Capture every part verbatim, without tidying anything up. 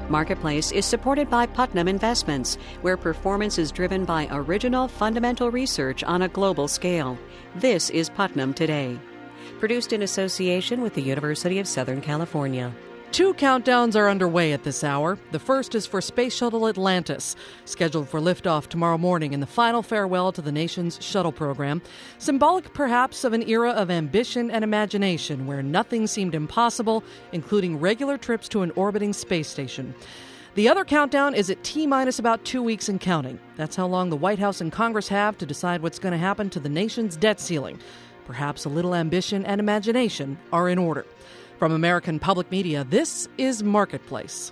Marketplace is supported by Putnam Investments, where performance is driven by original fundamental research on a global scale. This is Putnam Today. Produced in association with the University of Southern California. Two countdowns are underway at this hour. The first is for Space Shuttle Atlantis, scheduled for liftoff tomorrow morning in the final farewell to the nation's shuttle program. Symbolic, perhaps, of an era of ambition and imagination where nothing seemed impossible, including regular trips to an orbiting space station. The other countdown is at T-minus about two weeks and counting. That's how long the White House and Congress have to decide what's going to happen to the nation's debt ceiling. Perhaps a little ambition and imagination are in order. From American Public Media, this is Marketplace.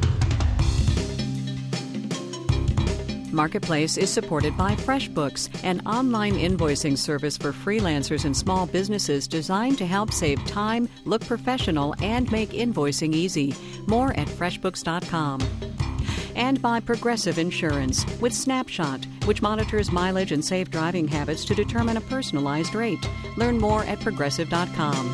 Marketplace is supported by FreshBooks, an online invoicing service for freelancers and small businesses designed to help save time, look professional, and make invoicing easy. More at freshbooks dot com. And by Progressive Insurance with Snapshot, which monitors mileage and safe driving habits to determine a personalized rate. Learn more at progressive dot com.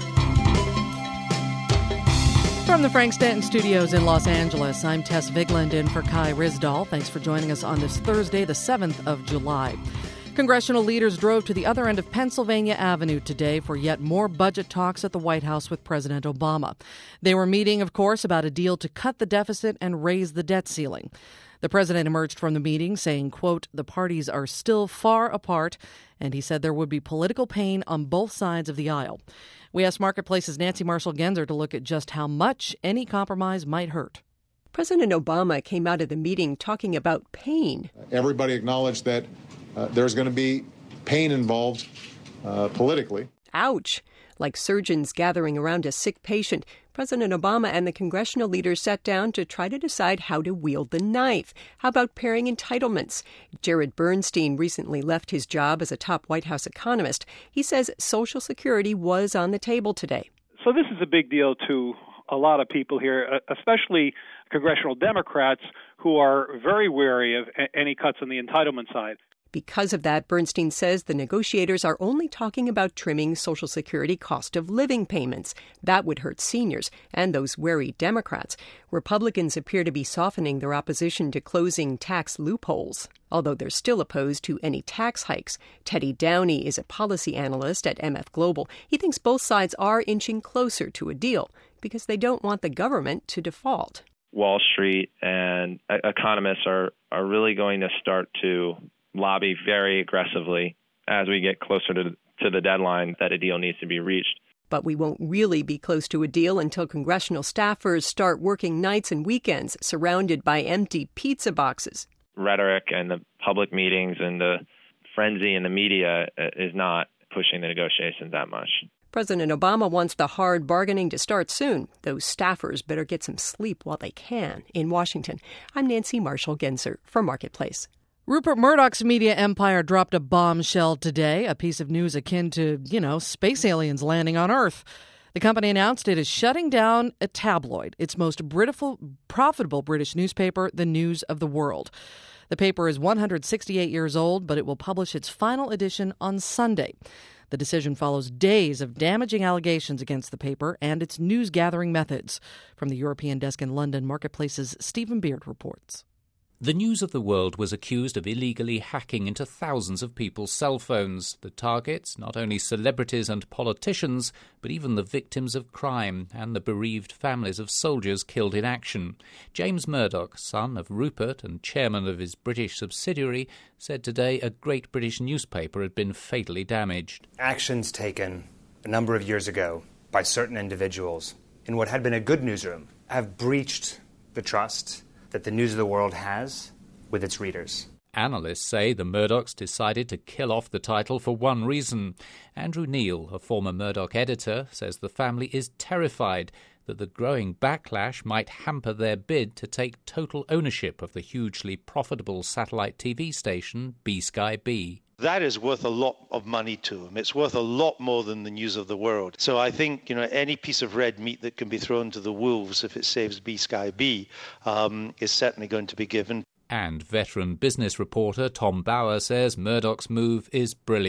From the Frank Stanton Studios in Los Angeles, I'm Tess Vigland in for Kai Risdahl. Thanks for joining us on this Thursday, the seventh of July. Congressional leaders drove to the other end of Pennsylvania Avenue today for yet more budget talks at the White House with President Obama. They were meeting, of course, about a deal to cut the deficit and raise the debt ceiling. The president emerged from the meeting saying, quote, the parties are still far apart, and he said there would be political pain on both sides of the aisle. We asked Marketplace's Nancy Marshall-Genzer to look at just how much any compromise might hurt. President Obama came out of the meeting talking about pain. Everybody acknowledged that uh, there's going to be pain involved uh, politically. Ouch. Like surgeons gathering around a sick patient, President Obama and the congressional leaders sat down to try to decide how to wield the knife. How about paring entitlements? Jared Bernstein recently left his job as a top White House economist. He says Social Security was on the table today. So this is a big deal to a lot of people here, especially congressional Democrats who are very wary of any cuts on the entitlement side. Because of that, Bernstein says the negotiators are only talking about trimming Social Security cost of living payments. That would hurt seniors and those wary Democrats. Republicans appear to be softening their opposition to closing tax loopholes, although they're still opposed to any tax hikes. Teddy Downey is a policy analyst at M F Global. He thinks both sides are inching closer to a deal because they don't want the government to default. Wall Street and economists are, are really going to start to lobby very aggressively as we get closer to, to the deadline that a deal needs to be reached. But we won't really be close to a deal until congressional staffers start working nights and weekends surrounded by empty pizza boxes. Rhetoric and the public meetings and the frenzy in the media is not pushing the negotiations that much. President Obama wants the hard bargaining to start soon. Those staffers better get some sleep while they can. In Washington, I'm Nancy Marshall-Genzer for Marketplace. Rupert Murdoch's media empire dropped a bombshell today, a piece of news akin to, you know, space aliens landing on Earth. The company announced it is shutting down a tabloid, its most British, profitable British newspaper, The News of the World. The paper is one hundred sixty-eight years old, but it will publish its final edition on Sunday. The decision follows days of damaging allegations against the paper and its news-gathering methods. From the European desk in London, Marketplace's Stephen Beard reports. The News of the World was accused of illegally hacking into thousands of people's cell phones. The targets, not only celebrities and politicians, but even the victims of crime and the bereaved families of soldiers killed in action. James Murdoch, son of Rupert and chairman of his British subsidiary, said today a great British newspaper had been fatally damaged. Actions taken a number of years ago by certain individuals in what had been a good newsroom have breached the trust that the News of the World has with its readers. Analysts say the Murdochs decided to kill off the title for one reason. Andrew Neil, a former Murdoch editor, says the family is terrified that the growing backlash might hamper their bid to take total ownership of the hugely profitable satellite T V station B Sky B. That is worth a lot of money to them. It's worth a lot more than the News of the World. So I think, you know, any piece of red meat that can be thrown to the wolves if it saves B Sky B um, is certainly going to be given. And veteran business reporter Tom Bauer says Murdoch's move is brilliant.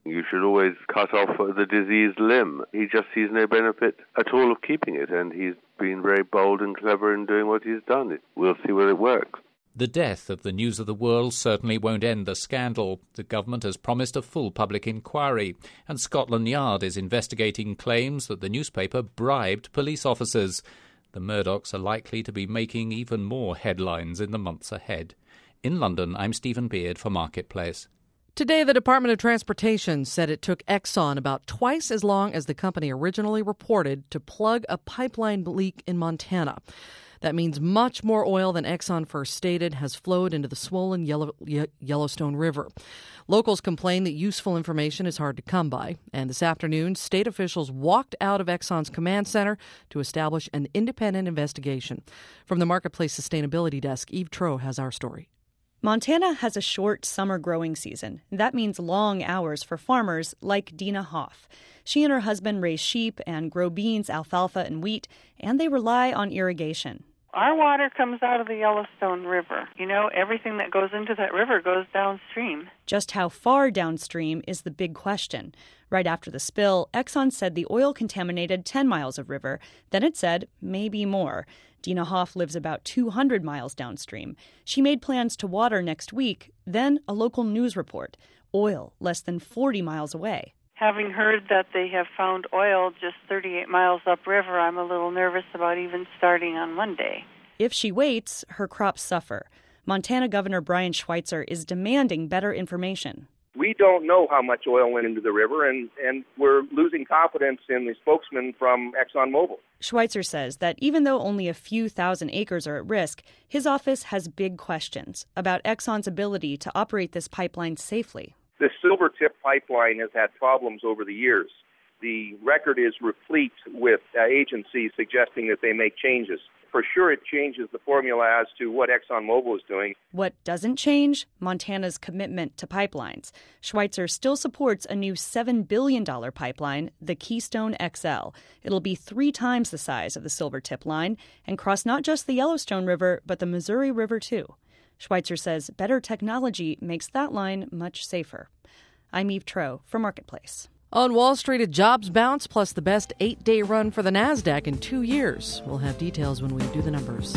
You should always cut off the diseased limb. He just sees no benefit at all of keeping it, and he's been very bold and clever in doing what he's done. We'll see whether it works. The death of the News of the World certainly won't end the scandal. The government has promised a full public inquiry, and Scotland Yard is investigating claims that the newspaper bribed police officers. The Murdochs are likely to be making even more headlines in the months ahead. In London, I'm Stephen Beard for Marketplace. Today, the Department of Transportation said it took Exxon about twice as long as the company originally reported to plug a pipeline leak in Montana. That means much more oil than Exxon first stated has flowed into the swollen Yellow, Ye- Yellowstone River. Locals complain that useful information is hard to come by, and this afternoon, state officials walked out of Exxon's command center to establish an independent investigation. From the Marketplace Sustainability Desk, Eve Troe has our story. Montana has a short summer growing season. That means long hours for farmers like Dina Hoff. She and her husband raise sheep and grow beans, alfalfa, and wheat, and they rely on irrigation. Our water comes out of the Yellowstone River. You know, everything that goes into that river goes downstream. Just how far downstream is the big question. Right after the spill, Exxon said the oil contaminated ten miles of river. Then it said maybe more. Dina Hoff lives about two hundred miles downstream. She made plans to water next week. Then a local news report. Oil less than forty miles away. Having heard that they have found oil just thirty-eight miles upriver, I'm a little nervous about even starting on Monday. If she waits, her crops suffer. Montana Governor Brian Schweitzer is demanding better information. We don't know how much oil went into the river, and, and we're losing confidence in the spokesman from ExxonMobil. Schweitzer says that even though only a few thousand acres are at risk, his office has big questions about Exxon's ability to operate this pipeline safely. The Silvertip pipeline has had problems over the years. The record is replete with uh, agencies suggesting that they make changes. For sure, it changes the formula as to what ExxonMobil is doing. What doesn't change? Montana's commitment to pipelines. Schweitzer still supports a new seven billion dollars pipeline, the Keystone X L. It'll be three times the size of the Silvertip line and cross not just the Yellowstone River, but the Missouri River, too. Schweitzer says better technology makes that line much safer. I'm Eve Troe for Marketplace. On Wall Street, a jobs bounce plus the best eight-day run for the NASDAQ in two years. We'll have details when we do the numbers.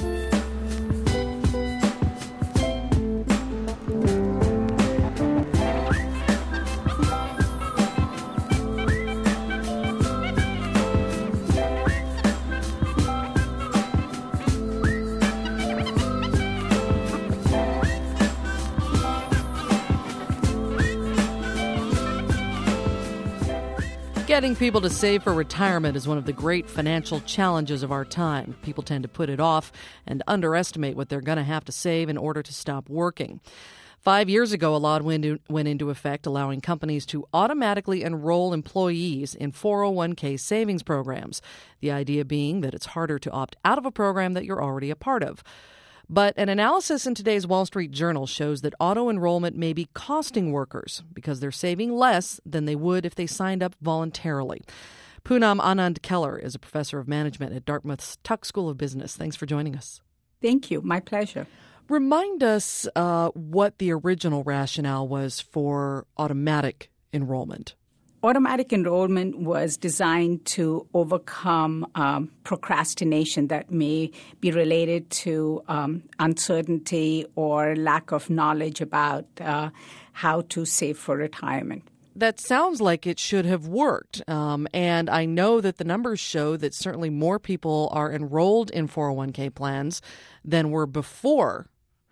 Getting people to save for retirement is one of the great financial challenges of our time. People tend to put it off and underestimate what they're going to have to save in order to stop working. Five years ago, a law went into effect allowing companies to automatically enroll employees in four oh one k savings programs, the idea being that it's harder to opt out of a program that you're already a part of. But an analysis in today's Wall Street Journal shows that auto-enrollment may be costing workers because they're saving less than they would if they signed up voluntarily. Poonam Anand-Keller is a professor of management at Dartmouth's Tuck School of Business. Thanks for joining us. Thank you. My pleasure. Remind us uh, what the original rationale was for automatic enrollment. Automatic enrollment was designed to overcome um, procrastination that may be related to um, uncertainty or lack of knowledge about uh, how to save for retirement. That sounds like it should have worked. Um, and I know that the numbers show that certainly more people are enrolled in four oh one k plans than were before.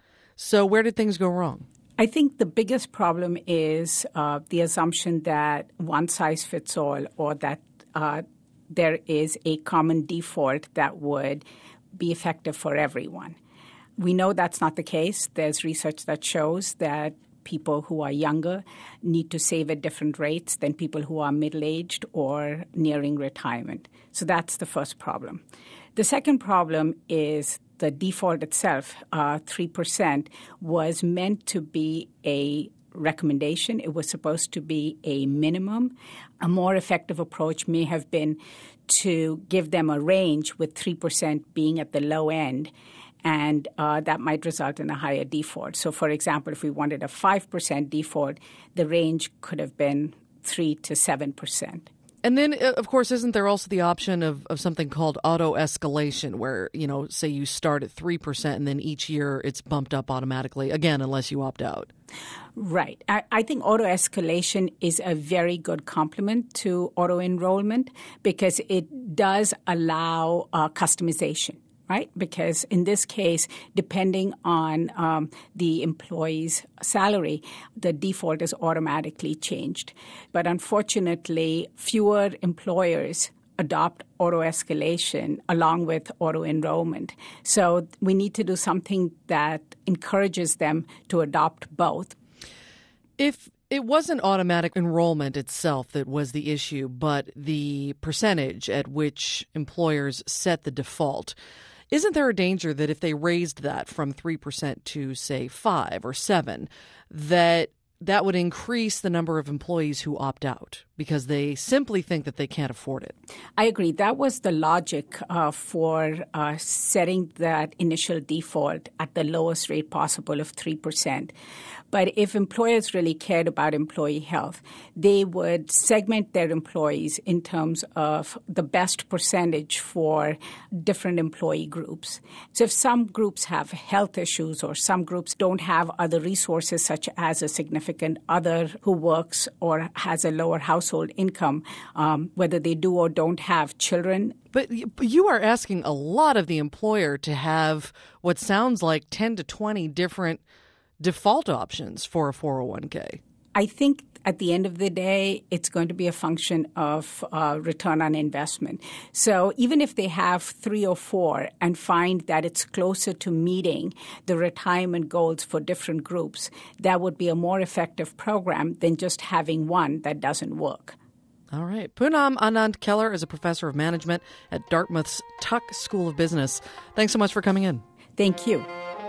So where did things go wrong? I think the biggest problem is uh, the assumption that one size fits all, or that uh, there is a common default that would be effective for everyone. We know that's not the case. There's research that shows that people who are younger need to save at different rates than people who are middle-aged or nearing retirement. So that's the first problem. The second problem is the default itself, uh, three percent, was meant to be a recommendation. It was supposed to be a minimum. A more effective approach may have been to give them a range with three percent being at the low end and uh, that might result in a higher default. So, for example, if we wanted a five percent default, the range could have been three to seven percent. And then, of course, isn't there also the option of, of something called auto-escalation where, you know, say you start at three percent and then each year it's bumped up automatically, again, unless you opt out? Right. I, I think auto-escalation is a very good complement to auto-enrollment because it does allow uh, customization. Right? Because in this case, depending on um, the employee's salary, the default is automatically changed. But unfortunately, fewer employers adopt auto-escalation along with auto-enrollment. So we need to do something that encourages them to adopt both. If it wasn't automatic enrollment itself that was the issue, but the percentage at which employers set the default, isn't there a danger that if they raised that from three percent to, say, five or seven, that that would increase the number of employees who opt out because they simply think that they can't afford it? I agree. That was the logic uh, for uh, setting that initial default at the lowest rate possible of three percent. But if employers really cared about employee health, they would segment their employees in terms of the best percentage for different employee groups. So if some groups have health issues or some groups don't have other resources such as a significant other who works or has a lower household income, um, whether they do or don't have children. But you are asking a lot of the employer to have what sounds like ten to twenty different default options for a four oh one k. I think at the end of the day, it's going to be a function of uh, return on investment. So even if they have three or four and find that it's closer to meeting the retirement goals for different groups, that would be a more effective program than just having one that doesn't work. All right. Poonam Anand-Keller is a professor of management at Dartmouth's Tuck School of Business. Thanks so much for coming in. Thank you.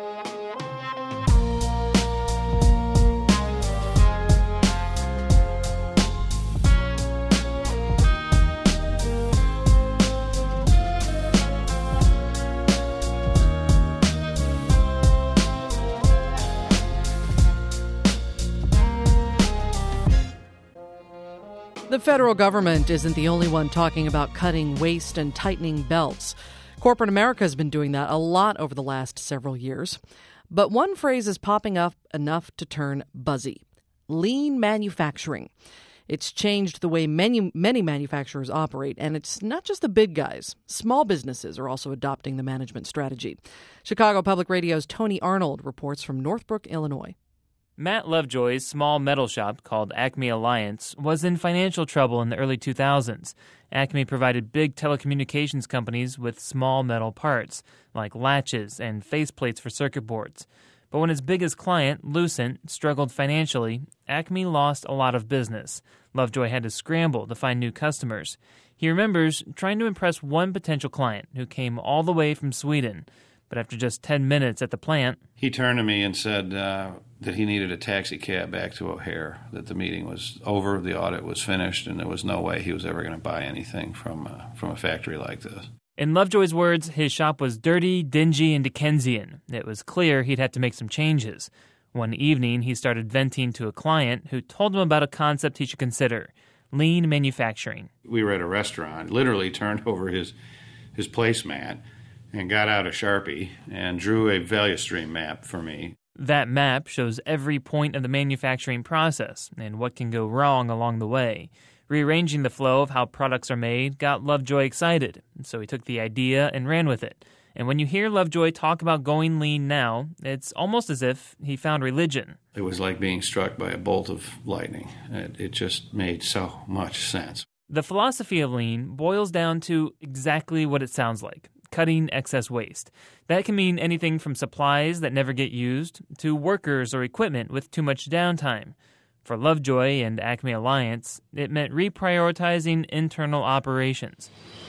The federal government isn't the only one talking about cutting waste and tightening belts. Corporate America has been doing that a lot over the last several years. But one phrase is popping up enough to turn buzzy: lean manufacturing. It's changed the way many, many manufacturers operate, and it's not just the big guys. Small businesses are also adopting the management strategy. Chicago Public Radio's Tony Arnold reports from Northbrook, Illinois. Matt Lovejoy's small metal shop called Acme Alliance was in financial trouble in the early two thousands. Acme provided big telecommunications companies with small metal parts, like latches and faceplates for circuit boards. But when his biggest client, Lucent, struggled financially, Acme lost a lot of business. Lovejoy had to scramble to find new customers. He remembers trying to impress one potential client who came all the way from Sweden. But after just ten minutes at the plant, he turned to me and said uh, that he needed a taxi cab back to O'Hare, that the meeting was over, the audit was finished, and there was no way he was ever going to buy anything from, uh, from a factory like this. In Lovejoy's words, his shop was dirty, dingy, and Dickensian. It was clear he'd had to make some changes. One evening, he started venting to a client who told him about a concept he should consider: lean manufacturing. We were at a restaurant, literally turned over his, his placemat, and got out a Sharpie and drew a value stream map for me. That map shows every point of the manufacturing process and what can go wrong along the way. Rearranging the flow of how products are made got Lovejoy excited, so he took the idea and ran with it. And when you hear Lovejoy talk about going lean now, it's almost as if he found religion. It was like being struck by a bolt of lightning. It, it just made so much sense. The philosophy of lean boils down to exactly what it sounds like: cutting excess waste. That can mean anything from supplies that never get used to workers or equipment with too much downtime. For Lovejoy and Acme Alliance, it meant reprioritizing internal operations.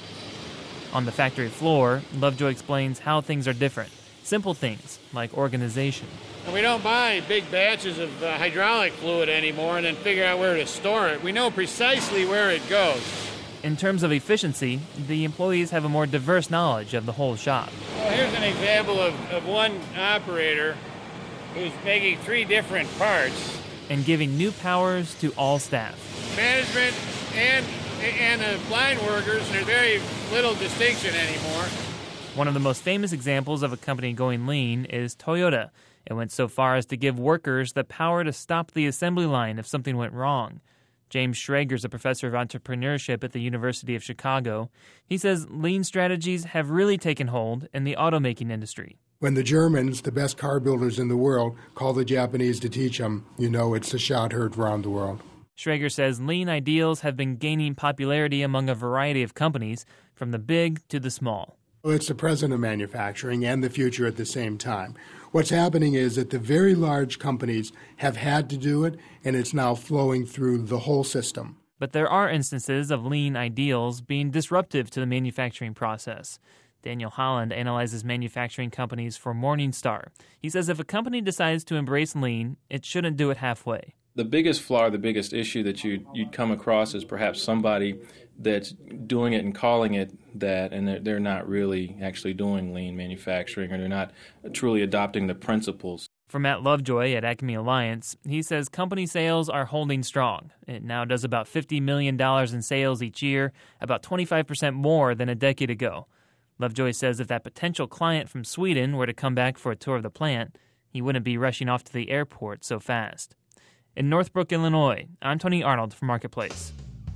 On the factory floor, Lovejoy explains how things are different. Simple things like organization. And we don't buy big batches of uh, hydraulic fluid anymore and then figure out where to store it. We know precisely where it goes. In terms of efficiency, the employees have a more diverse knowledge of the whole shop. Well, Here's an example of, of one operator who's making three different parts. And giving new powers to all staff. Management and and the line workers, there's very little distinction anymore. One of the most famous examples of a company going lean is Toyota. It went so far as to give workers the power to stop the assembly line if something went wrong. James Schrager is a professor of entrepreneurship at the University of Chicago. He says lean strategies have really taken hold in the automaking industry. When the Germans, the best car builders in the world, call the Japanese to teach them, you know it's a shot heard around the world. Schrager says lean ideals have been gaining popularity among a variety of companies, from the big to the small. Well, it's the present of manufacturing and the future at the same time. What's happening is that the very large companies have had to do it, and it's now flowing through the whole system. But there are instances of lean ideals being disruptive to the manufacturing process. Daniel Holland analyzes manufacturing companies for Morningstar. He says if a company decides to embrace lean, it shouldn't do it halfway. The biggest flaw, the biggest issue that you'd, you'd come across is perhaps somebody that's doing it and calling it that, and they're, they're not really actually doing lean manufacturing, or they're not truly adopting the principles. For Matt Lovejoy at Acme Alliance, he says company sales are holding strong. It now does about fifty million dollars in sales each year, about twenty-five percent more than a decade ago. Lovejoy says if that potential client from Sweden were to come back for a tour of the plant, he wouldn't be rushing off to the airport so fast. In Northbrook, Illinois, I'm Tony Arnold for Marketplace.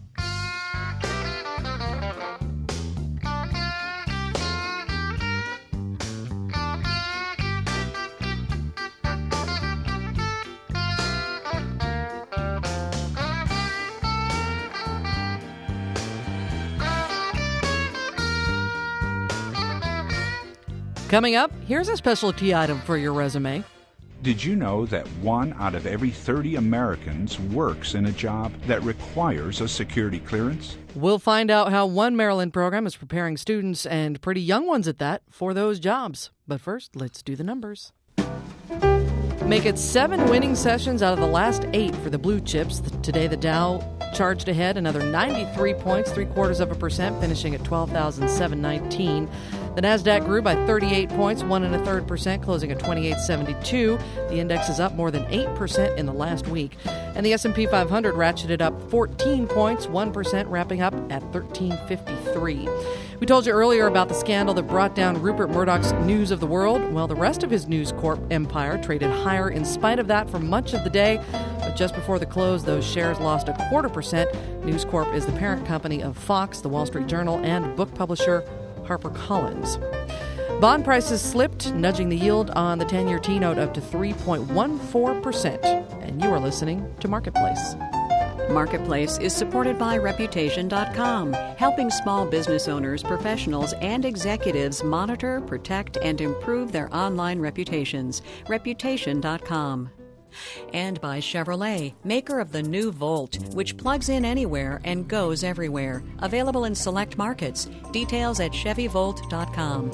Coming up, here's a specialty item for your resume. Did you know that one out of every thirty Americans works in a job that requires a security clearance? We'll find out how one Maryland program is preparing students, and pretty young ones at that, for those jobs. But first, let's do the numbers. Make it seven winning sessions out of the last eight for the blue chips. Today, the Dow charged ahead another ninety-three points, three quarters of a percent, finishing at twelve thousand seven hundred nineteen. The Nasdaq grew by thirty-eight points, one and a third percent, closing at twenty-eight seventy-two. The index is up more than eight percent in the last week. And the S and P five hundred ratcheted up fourteen points, one percent, wrapping up at thirteen fifty-three. We told you earlier about the scandal that brought down Rupert Murdoch's News of the World. Well, the rest of his News Corp empire traded higher in spite of that for much of the day. But just before the close, those shares lost a quarter percent. News Corp is the parent company of Fox, the Wall Street Journal, and book publisher HarperCollins. Bond prices slipped, nudging the yield on the ten-year T-note up to three point one four percent. And you are listening to Marketplace. Marketplace is supported by Reputation dot com, helping small business owners, professionals, and executives monitor, protect, and improve their online reputations. Reputation dot com. And by Chevrolet, maker of the new Volt, which plugs in anywhere and goes everywhere. Available in select markets. Details at Chevy Volt dot com.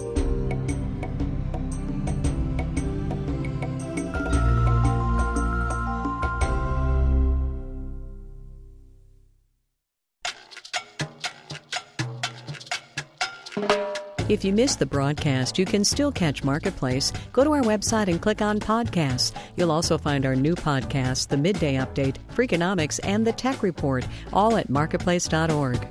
If you missed the broadcast, you can still catch Marketplace. Go to our website and click on Podcasts. You'll also find our new podcasts, The Midday Update, Freakonomics, and The Tech Report, all at marketplace dot org.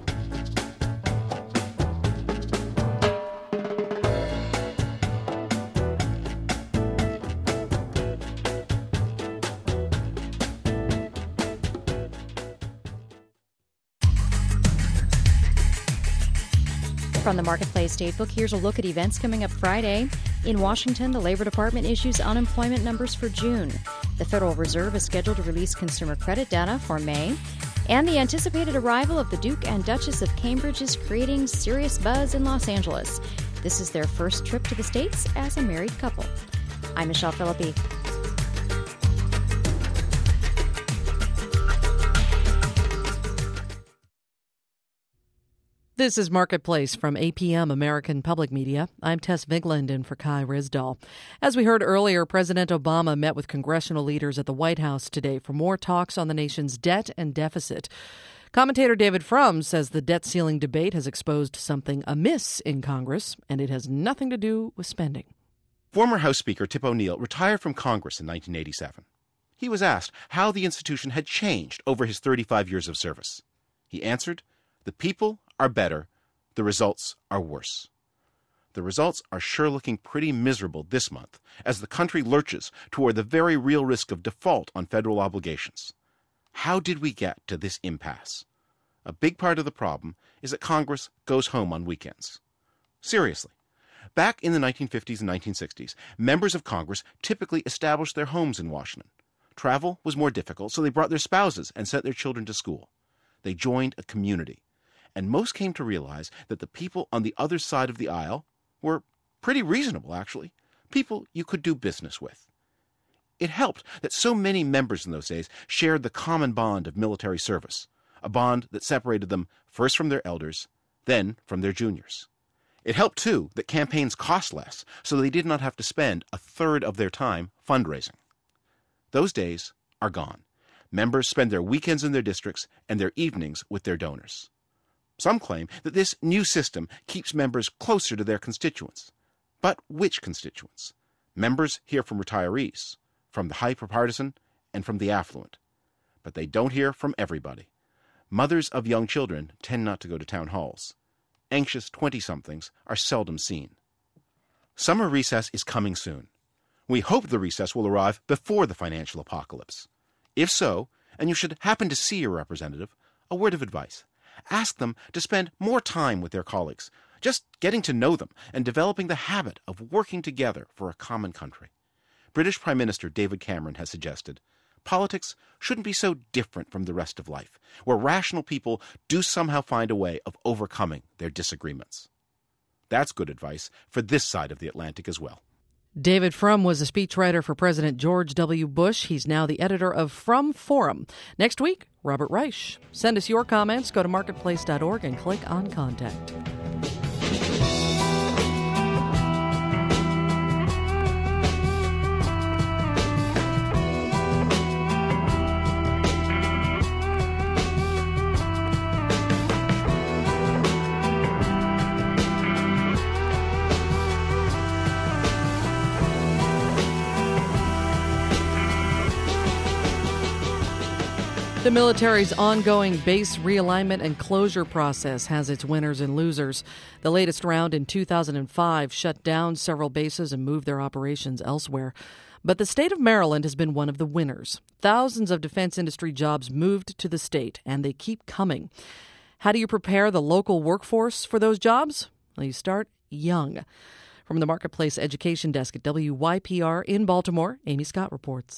From the Marketplace Datebook, here's a look at events coming up Friday. In Washington, the Labor Department issues unemployment numbers for June. The Federal Reserve is scheduled to release consumer credit data for May. And the anticipated arrival of the Duke and Duchess of Cambridge is creating serious buzz in Los Angeles. This is their first trip to the States as a married couple. I'm Michelle Philippi. This is Marketplace from A P M American Public Media. I'm Tess Vigland in for Kai Risdahl. As we heard earlier, President Obama met with congressional leaders at the White House today for more talks on the nation's debt and deficit. Commentator David Frum says the debt ceiling debate has exposed something amiss in Congress, and it has nothing to do with spending. Former House Speaker Tip O'Neill retired from Congress in nineteen eighty-seven. He was asked how the institution had changed over his thirty-five years of service. He answered, "The people are better, the results are worse." The results are sure looking pretty miserable this month as the country lurches toward the very real risk of default on federal obligations. How did we get to this impasse? A big part of the problem is that Congress goes home on weekends. Seriously. Back in the nineteen fifties and nineteen sixties, members of Congress typically established their homes in Washington. Travel was more difficult, so they brought their spouses and sent their children to school. They joined a community. And most came to realize that the people on the other side of the aisle were pretty reasonable, actually, people you could do business with. It helped that so many members in those days shared the common bond of military service, a bond that separated them first from their elders, then from their juniors. It helped, too, that campaigns cost less, so they did not have to spend a third of their time fundraising. Those days are gone. Members spend their weekends in their districts and their evenings with their donors. Some claim that this new system keeps members closer to their constituents. But which constituents? Members hear from retirees, from the hyper-partisan, and from the affluent. But they don't hear from everybody. Mothers of young children tend not to go to town halls. Anxious twenty-somethings are seldom seen. Summer recess is coming soon. We hope the recess will arrive before the financial apocalypse. If so, and you should happen to see your representative, a word of advice. Ask them to spend more time with their colleagues, just getting to know them and developing the habit of working together for a common country. British Prime Minister David Cameron has suggested, politics shouldn't be so different from the rest of life, where rational people do somehow find a way of overcoming their disagreements. That's good advice for this side of the Atlantic as well. David Frum was a speechwriter for President George W. Bush. He's now the editor of Frum Forum. Next week, Robert Reich. Send us your comments. Go to marketplace dot org and click on Contact. The military's ongoing base realignment and closure process has its winners and losers. The latest round in two thousand five shut down several bases and moved their operations elsewhere. But the state of Maryland has been one of the winners. Thousands of defense industry jobs moved to the state, and they keep coming. How do you prepare the local workforce for those jobs? Well, you start young. From the Marketplace Education Desk at W Y P R in Baltimore, Amy Scott reports.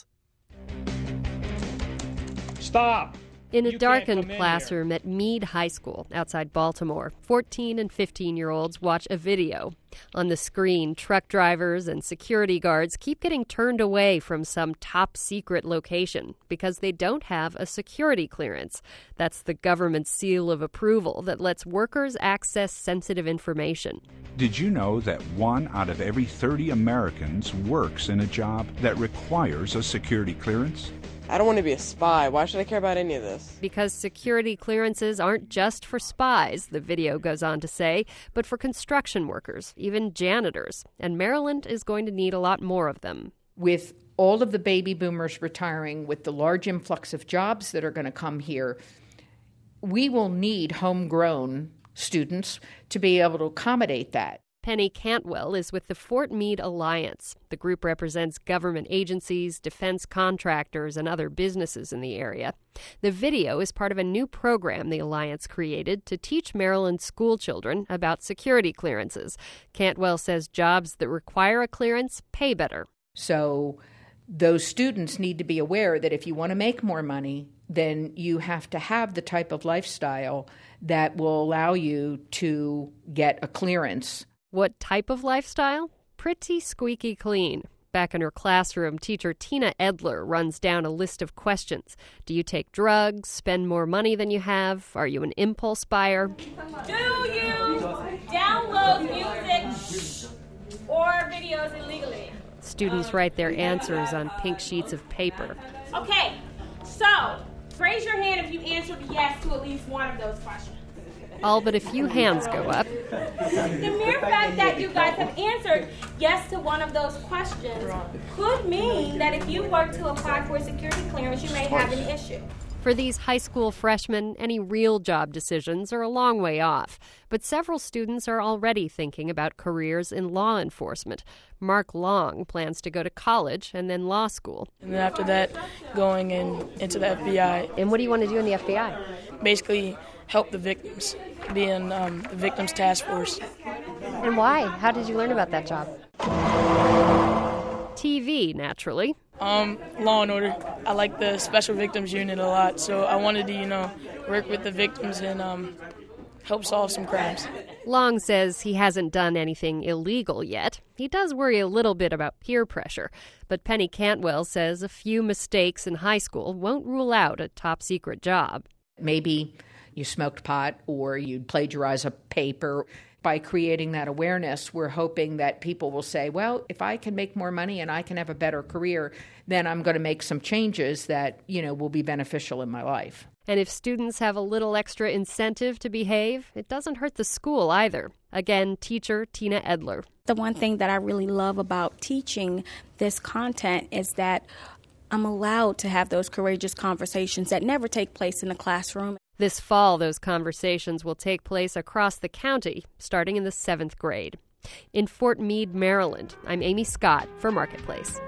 Stop! In a You darkened can't come in classroom at Meade High School outside Baltimore, fourteen and fifteen-year-olds watch a video. On the screen, truck drivers and security guards keep getting turned away from some top-secret location because they don't have a security clearance. That's the government's seal of approval that lets workers access sensitive information. Did you know that one out of every thirty Americans works in a job that requires a security clearance? I don't want to be a spy. Why should I care about any of this? Because security clearances aren't just for spies, the video goes on to say, but for construction workers, even janitors. And Maryland is going to need a lot more of them. With all of the baby boomers retiring, with the large influx of jobs that are going to come here, we will need homegrown students to be able to accommodate that. Penny Cantwell is with the Fort Meade Alliance. The group represents government agencies, defense contractors, and other businesses in the area. The video is part of a new program the Alliance created to teach Maryland school children about security clearances. Cantwell says jobs that require a clearance pay better. So those students need to be aware that if you want to make more money, then you have to have the type of lifestyle that will allow you to get a clearance. What type of lifestyle? Pretty squeaky clean. Back in her classroom, teacher Tina Edler runs down a list of questions. Do you take drugs? Spend more money than you have? Are you an impulse buyer? Do you download music or videos illegally? Students write their answers on pink sheets of paper. Okay, so Raise your hand if you answered yes to at least one of those questions. All but a few hands go up. The mere fact that you guys have answered yes to one of those questions could mean that if you were to apply for a security clearance, you may have an issue. For these high school freshmen, any real job decisions are a long way off. But several students are already thinking about careers in law enforcement. Mark Long plans to go to college and then law school. And then after that, going in, into the F B I. And what do you want to do in the F B I? Basically, help the victims, be in um, the victims task force. And why? How did you learn about that job? T V, naturally. Um, Law and Order. I like the Special Victims Unit a lot, so I wanted to, you know, work with the victims and um, help solve some crimes. Long says he hasn't done anything illegal yet. He does worry a little bit about peer pressure, but Penny Cantwell says a few mistakes in high school won't rule out a top-secret job. Maybe you smoked pot or you'd plagiarize a paper. By creating that awareness, we're hoping that people will say, well, if I can make more money and I can have a better career, then I'm going to make some changes that, you know, will be beneficial in my life. And if students have a little extra incentive to behave, it doesn't hurt the school either. Again, teacher Tina Edler. The one thing that I really love about teaching this content is that I'm allowed to have those courageous conversations that never take place in the classroom. This fall, those conversations will take place across the county, starting in the seventh grade. In Fort Meade, Maryland, I'm Amy Scott for Marketplace.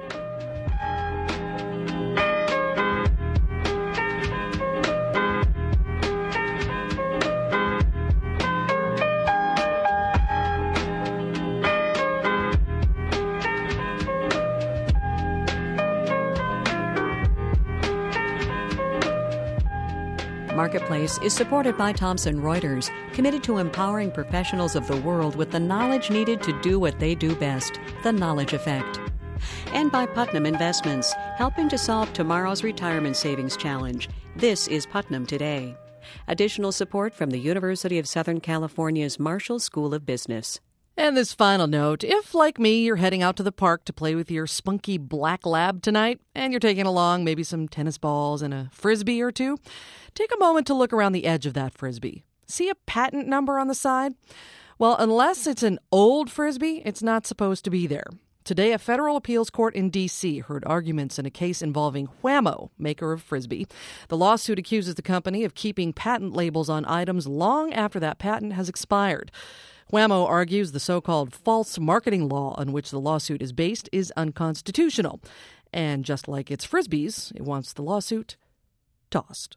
Marketplace is supported by Thomson Reuters, committed to empowering professionals of the world with the knowledge needed to do what they do best, the knowledge effect. And by Putnam Investments, helping to solve tomorrow's retirement savings challenge. This is Putnam Today. Additional support from the University of Southern California's Marshall School of Business. And this final note, if, like me, you're heading out to the park to play with your spunky black lab tonight, and you're taking along maybe some tennis balls and a frisbee or two, take a moment to look around the edge of that frisbee. See a patent number on the side? Well, unless it's an old frisbee, it's not supposed to be there. Today, a federal appeals court in D C heard arguments in a case involving Wham-O, maker of Frisbee. The lawsuit accuses the company of keeping patent labels on items long after that patent has expired. Wham-O argues the so-called false marketing law on which the lawsuit is based is unconstitutional. And just like its Frisbees, it wants the lawsuit tossed.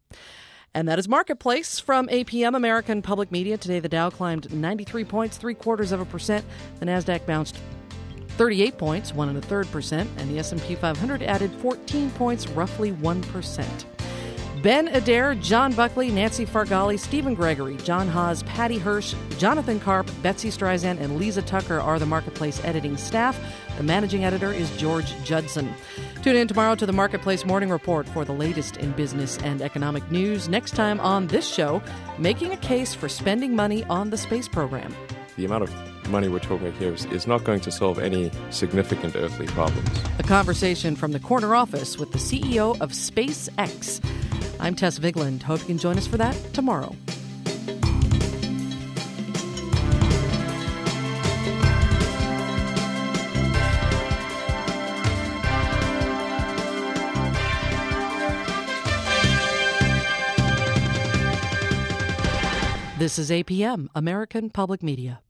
And that is Marketplace from A P M American Public Media. Today the Dow climbed ninety-three points, three quarters of a percent. The NASDAQ bounced thirty-eight points, one and a third percent. And the S and P five hundred added fourteen points, roughly one percent. Ben Adair, John Buckley, Nancy Fargali, Stephen Gregory, John Haas, Patty Hirsch, Jonathan Karp, Betsy Streisand, and Lisa Tucker are the Marketplace editing staff. The managing editor is George Judson. Tune in tomorrow to the Marketplace Morning Report for the latest in business and economic news. Next time on this show, making a case for spending money on the space program. The amount of money we're talking about here is, is not going to solve any significant earthly problems. A conversation from the corner office with the C E O of SpaceX. I'm Tess Vigland. Hope you can join us for that tomorrow. This is A P M, American Public Media.